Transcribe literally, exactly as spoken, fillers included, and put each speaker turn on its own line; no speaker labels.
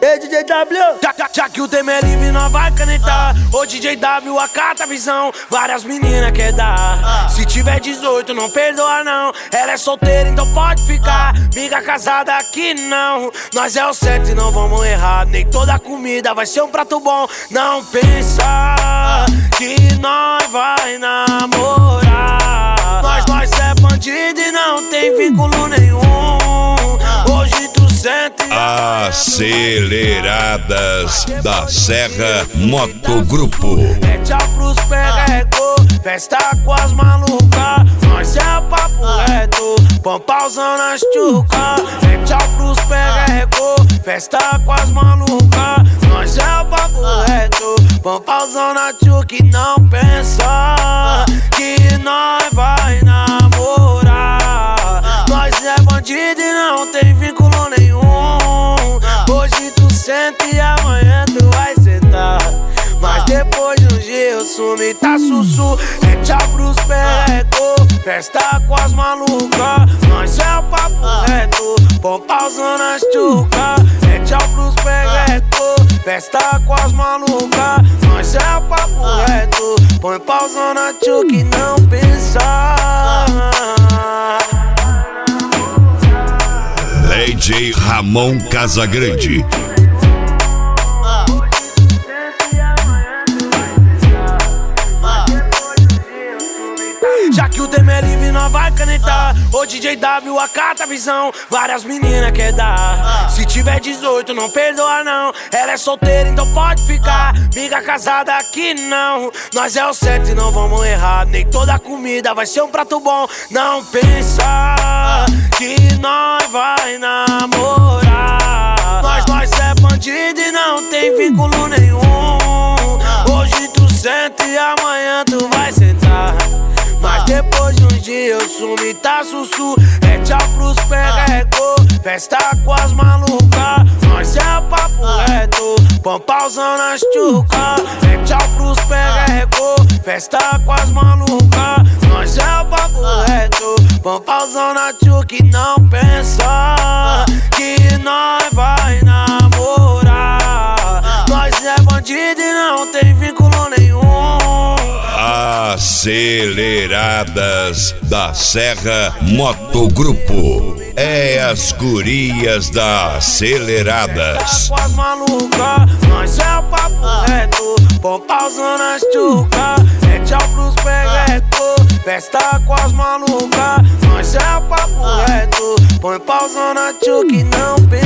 aí, D J W?
Já, já, já que o tema é livre, nós vai canetar. Ô D J W, acata a visão. Várias meninas quer dar. Se tiver dezoito, não perdoa não. Ela é solteira, então pode ficar. Miga casada aqui não. Nós é o certo e não vamos errar. Nem toda comida vai ser um prato bom. Não pensa que nós vai namorar. Nós, nós é bandido e não tem vínculo nenhum. Hoje tu sente
Aceleradas da Serra Motogrupo.
É tchau pros perrecô, festa com as malucas. Nós é papo reto, pampauzão nas tchuca. É tchau pros perrecô, festa com as malucas. Nós é papo reto, pampauzão na tchuca. E não pensa que nós vai namorar. Nós é bandido e não tem vínculo nenhum. Hoje tu sente e amanhã tu vai sentar. Mas depois de um dia eu sumi, tá sussu. É tchau pros perrecô, festa com as malucas. Nós é o papo reto, pampauzão nas tchuca. É tchau pros perrecô, festa com as malucas. Nós é o papo reto, põe pauzão na tchuca e não pensar.
D J Ramon Casagrande.
Já que o tema é livre, nós vai canetar. Ô D J W, acata a visão. Várias meninas quer dar. Se tiver dezoito, não perdoa não. Ela é solteira, então pode ficar. Miga casada aqui não. Nós é o certo e não vamos errar. Nem toda comida vai ser um prato bom. Não pensa que nós vai namorar. Nós, nós é bandido e não tem vínculo nenhum. Hoje tu sente e amanhã tu vai sentar. Mas depois de um dia eu sumi, tá sussu. É tchau pros perrecô, festa com as malucas. Nós é o papo reto, pampauzão nas tchuca. É tchau pros perrecô, festa com as malucas. Nós é o papo reto, pampauzão na tchuca. E não pensa que nós vai namorar. Nós é bandido e não tem vínculo nenhum.
Aceleradas da Serra Motogrupo. É as gurias da Aceleradas.
Com as malucas, nós é o papo reto, pampauzão nas tchuca. É tchau pros perrecô, festa com as malucas. Nós é o papo reto, põe pauzão na tchuca e não pensa.